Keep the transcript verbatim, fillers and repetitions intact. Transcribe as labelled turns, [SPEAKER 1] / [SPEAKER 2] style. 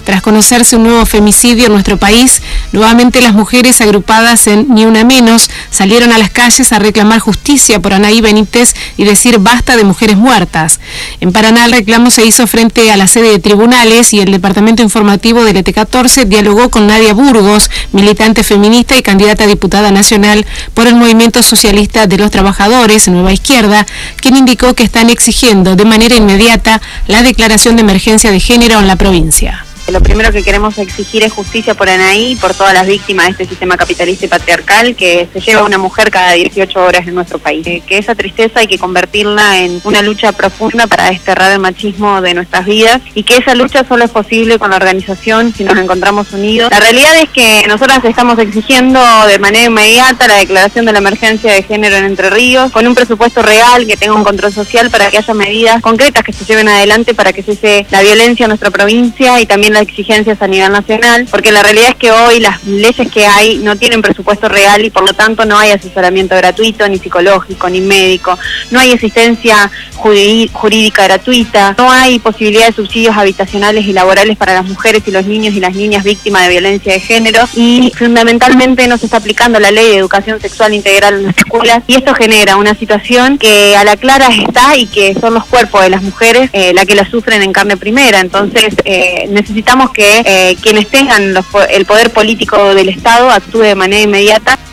[SPEAKER 1] Tras conocerse un nuevo femicidio en nuestro país, nuevamente las mujeres agrupadas en Ni Una Menos salieron a las calles a reclamar justicia por Anaí Benítez y decir basta de mujeres muertas. En Paraná el reclamo se hizo frente a la sede de tribunales y el departamento informativo del E T catorce dialogó con Nadia Burgos, militante feminista y candidata a diputada nacional por el Movimiento Socialista de los Trabajadores, Nueva Izquierda, quien indicó que están exigiendo de manera inmediata la declaración de emergencia de género en la provincia.
[SPEAKER 2] Lo primero que queremos exigir es justicia por Anaí y por todas las víctimas de este sistema capitalista y patriarcal que se lleva a una mujer cada dieciocho horas en nuestro país. Que esa tristeza hay que convertirla en una lucha profunda para desterrar el machismo de nuestras vidas y que esa lucha solo es posible con la organización si nos encontramos unidos. La realidad es que nosotras estamos exigiendo de manera inmediata la declaración de la emergencia de género en Entre Ríos, con un presupuesto real que tenga un control social para que haya medidas concretas que se lleven adelante para que cese la violencia en nuestra provincia y también las exigencias a nivel nacional, porque la realidad es que hoy las leyes que hay no tienen presupuesto real y por lo tanto no hay asesoramiento gratuito, ni psicológico, ni médico, no hay asistencia jurídica gratuita, no hay posibilidad de subsidios habitacionales y laborales para las mujeres y los niños y las niñas víctimas de violencia de género y fundamentalmente no se está aplicando la ley de educación sexual integral en las escuelas y esto genera una situación que a la clara está y que son los cuerpos de las mujeres eh, la que la sufren en carne primera. Entonces eh, necesitamos que eh, quienes tengan los, el poder político del Estado actúe de manera inmediata.